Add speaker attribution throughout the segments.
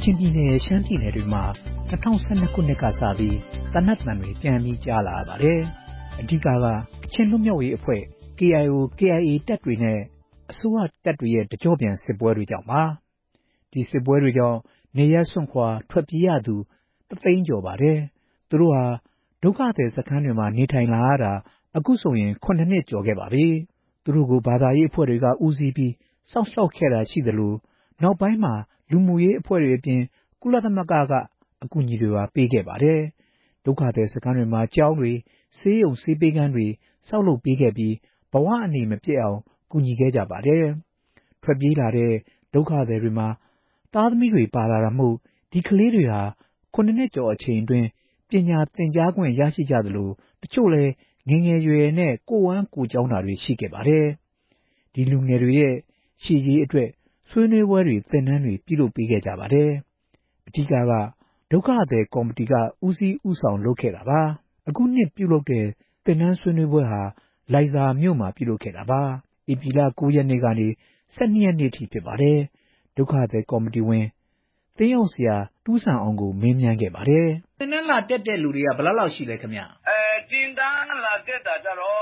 Speaker 1: ချင်းပြည်နယ်ရှမ်းပြည်နယ်တွေမှာ2012ခုနှစ်ကစပြီးတနတ်တန်တွေပြန်ပြီးကြားလာရပါတယ်။အဓိကချင်းလွတ်မြောက်ရေးအဖွဲ့ KIO KIA တပ်တွေနဲ့အစိုးရတပ်တွေရဲ့တကြောပြန်စစ်ပွဲတွေကြောင့်ပါ။ဒီစစ်ပွဲတွေကြောင့်နေရပ်စွန့်ခွာထွက်ပြေးရသူတသိန်းကျော်ပါတယ်။သူတို့ဟာဒုက္ခသည်စခန်းတွေမှာနေထိုင်လာရတာအခုဆိုရင်9နှစ်ကျော်ခဲ့ပါပြီ။သူတို့ကိုဘာသာရေးအဖွဲ့တွေကဦးစီးပြီးစောင့်ရှောက်ခဲ့တာရှိသလိုနောက်ပိုင်းမှာလူမှုရေးအဖွဲ့တွေအပြင်ကုလသမဂ္ဂကအကူအညီတွေပါပေးခဲ့ပါတယ်။ဒုက္ခသည်စခန်းတွေမှာကျောင်းတွေဆေးရုံဆေးပေးခန်းတွေဆောက်လုပ်ပေးခဲ့ပြီးဘဝအနေမပြည့်အောင်ကူညီခဲ့ကြပါတယ်။ထွက်ပြေးလာတဲ့ဒုက္ခသည်တွေမှာသားသမီးတွေပါလာတာမို့ဒီကလေးတွေဟာ9နှစ်ကျော်အချိန်အတွင်းပညာသင်ကြားခွင့်ရရှိကြသလိုတချို့လည်းငယ်ငယ်ရွယ်နဲ့ကိုယ်ဝမ်းကိုယ်ကြောင်းတာတွေရှိခဲ့ပါတယ်။ဒီလူငယ်တွေရဲ့ရှေ့ရေးအတွက်ဆွေးနွေးပွဲတွေသင်တန်းတွေပြုလုပ်ပေးခဲ့ကြပါတယ်။အဓိကဒုက္ခသည်ကော်မတီကဦးစီးဦးဆောင်လုပ်ခဲ့တာပါ။အခုနှစ်ပြုလုပ်တဲ့သင်တန်းဆွေးနွေးပွဲဟာလိုင်ဇာမြို့မှာပြုလုပ်ခဲ့တာပါ။ဧပြီလ9ရက်နေ့ကနေ12ရက်နေ့ထိဖြစ်ပါတယ်။ဒုက္ခသည်ကော်မတီဝင်သင်းရောက်ဆရာတူးဆန်အောင်ကိုမေးမြန်းခဲ့ပါတယ်။သင်တန်းလာတက်တဲ့လူတွေကဘယ်လောက်ရှိလဲခင်ဗျ
Speaker 2: ။တင်တန်းလာတက်တာကြတော့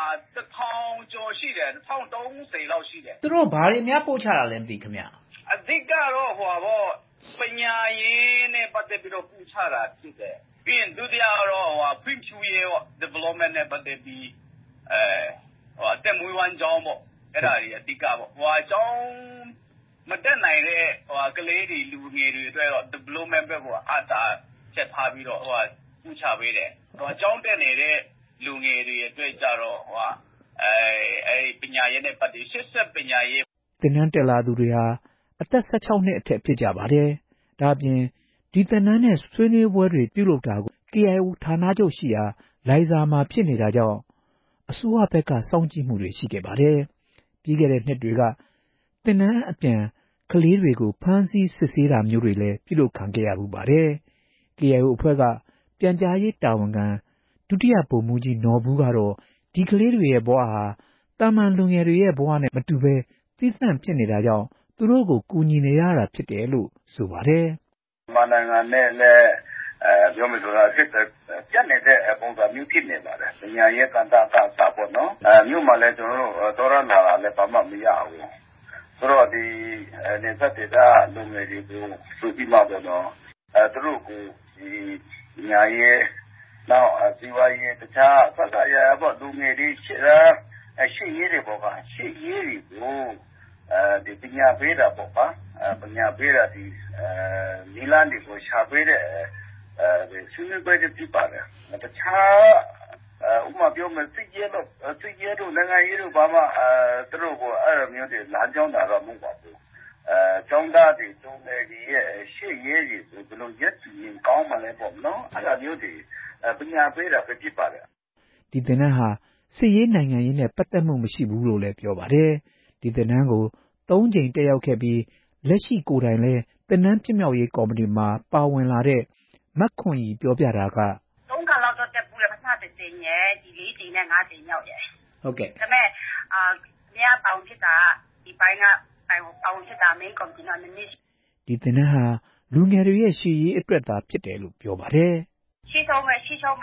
Speaker 2: 1000ကျော်ရှိတယ်1030လောက်ရှိတယ်
Speaker 1: သူတို့ဘာတွေများပို့ချတာလဲမသိခင်ဗျ
Speaker 2: အဓိကတော့ပညာရေးနဲ့ပတ်သက်ပြီးတော့ပို့ချတာဖြစ်တယ်ပြီးရင်ဒုတိယကတော့ဖွံ့ဖြိုးရေး development နဲ့ပတ်သက်ပြီးတက်မွေးဝမ်းကျောင်းပေါ့အဲ့ဒါတွေအဓိကပေါ့ကျောင်းမတက်နိုင်တဲ့ကလေးတွေလူငယ်တွေအတွက်တော့ development ဘက်ကိုအားတာချက်ထားပြီးတော့ပို့ချပေးတယ်ကျောင်းတက်နေတဲ့လူငယ်တွေအတွက်ကြတော့ပညာရေးနဲ့ပတ်သက်ရှေ့ဆက်ပညာရေး
Speaker 1: သင်တန်းတက်လာသူတွေဟာအသက်16နှစ်အထက်ဖြစ်ကြပါတယ်။ဒါ့အပြင်ဒီသင်တန်းနဲ့ဆွေးနွေးပွဲတွေပြုလုပ်တာကို KIO ဌာနချုပ်ရှိရာလိုင်ဇာမှာဖြစ်နေတာကြောင့်အစိုးရဘက်ကစောင့်ကြည့်မှုတွေရှိခဲ့ပါတယ်။ပြီးခဲ့တဲ့နှစ်တွေကသင်တန်းအပြန်ကလေးတွေကိုဖမ်းဆီးစစ်ဆေးတာမျိုးတွေလည်းပြုလုပ်ခံခဲ့ရမှုပါတယ်။ KIO အဖွဲ့ကပြန်ကြားရေးတာဝန်ခံဒုတိယဗိုလ်မှူးကြီးနော်ဘူးကတော့ဒီကလေးတွေရဲ့ဘဝဟာတာမန်လူငယ်တွေရဲ့ဘဝနဲ့မတူဘဲသီးသန့်ဖြစ်နေတာကြောင့်သူတို့ကိုကူညီနေရတာဖြစ်တယ်လို့ဆိုပါတယ်
Speaker 2: ။မြန်မာနိုင်ငံနဲ့လည်းပြောမယ်ဆိုတာစစ်ပြတ်နေတဲ့ပုံစံမျိုးဖြစ်နေပါတယ်။ပညာရေးကဏ္ဍကစပေါ့နော်။မြို့မှာလည်းကျွန်တော်တို့တော်ရလာလည်းဘာမှမရဘူး။ဆိုတော့ဒီနေသက်တဲ့လူငယ်တွေကိုစုပြီးမှပေါ့နော်။သူတို့ကိုဒီပညာရေးနောက်ဒီဝါရေးတခြားဆက်ဆံရပေါ့လူငယ်တွေရှေ့ရေးတွေပေါ့ကရှေ့ရေးတွေကိုဒီပညာပေးတာပေါ့ပါပညာပေးတာဒီနီလန်တွေကိုရှာပေးတဲ့ဆွေးနွေးပွဲတွေပြပါတယ်တခြားဥပမာပြောမယ်စစ်ရေးတို့နိုင်ငံရေးတို့ဘာမှသူတို့ကိုအဲ့လိုမျိုးတွေလမ်းကြောင်းတာတော့မဟုတ်ပါဘူးကျောင်းသားတွေတုံးတယ်ဒီရဲ့ရှေ့ရေးတွေကိုဘယ်လိုရက်တည်ကောင်းမလဲပေါ့နော်အဲ့လိုမျိုးတွေပညာပေးတာပဲဖြစ်ပါတယ်
Speaker 1: ဒီသင်တန်းဟာစစ်ရေးနိုင်ငံရေးနဲ့ပတ်သက်မှုမရှိဘူးလို့လည်းပြောပါတယ်ဒီသင်တန်းကို3ကြိမ်တက်ရောက်ခဲ့ပြီးလက်ရှိကိုယ်တိုင်လည်းသင်တန်းဖြစ်မြောက်ရေးကော်မတီမှာပါဝင်လာတဲ့မက်ခွန်ကြီးပြောပြတာက
Speaker 3: 3ခါလောက်တော့တက်ပူတယ်ပထမတစ်ကြိမ်ရယ်ဒီ4ကြိမ်နဲ့5ကြိမ်ရောက်ရယ်
Speaker 1: ဟုတ်ကဲ့
Speaker 3: ဒါပေမဲ့အများပေါင်းဖြစ်တာဒီပိုင်းကပေါင်းဖြစ်တာ main ကော်မတီကနည်းနည်း
Speaker 1: ဒီသင်တန်းဟာလူငယ်တွေရဲ့ရှေ့ရေးအတွက်သာဖြစ်တယ်လို့ပြောပါတယ်
Speaker 3: ရှေ့ဆုံးမဲ့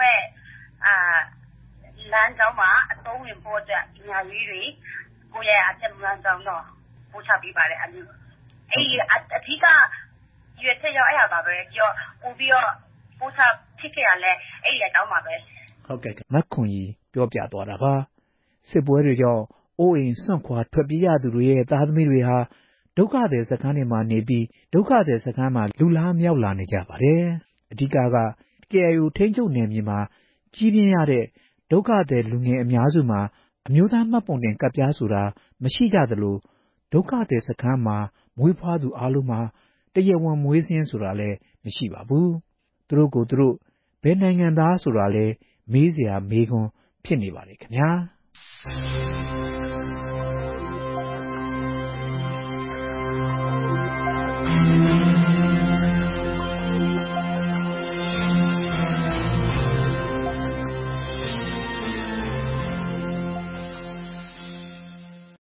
Speaker 3: လမ်းကြောင်းမှာအသုံးဝင်ဖို့အတွက်ပညာရေးတွေကိုယ့်ရဲ့အသက်မွေးကြောင်းတော့ပို့ချပေးပါတယ်အဲ့အဓိကရွေးချက်ရောက်အဲ့ပါပဲကြောပို့ပြီးတော့ပို့ချဖြစ်ခဲ့ရလဲအဲ့ဒီအကြောင်းပါပဲ
Speaker 1: ဟုတ်ကဲ့မက်ခွန်ကြီးပြောပြသွားတာပါစစ်ပွဲတွေကြောင့်အိုးအိမ်စွန့်ခွာထွက်ပြေးရသူတွေရဲ့သားသမီးတွေဟာဒုက္ခသည်စခန်းတွေမှာနေပြီးဒုက္ခသည်စခန်းမှာလူလားမြောက်လာနေကြပါတယ်အဓိကKIO ထိန်းချုပ်နယ်မြေမှာကြီးပြင်းရတဲ့ဒုက္ခသည်လူငယ်အများစုမှာအမျိုးသားမှတ်ပုံတင်ကဒ်ပြားဆိုတာမရှိကြသလိုဒုက္ခသည်စခန်းမှာမွေးဖွားသူအလုံးမှာတရားဝင်မွေးစင်းဆိုတာလည်းမရှိပါဘူးသူတို့ကိုယ်သူတို့ဘယ်နိုင်ငံသားဆိုတာလည်းမေးစရာမေးခွန်းဖြစ်နေပါလေခင်ဗျာ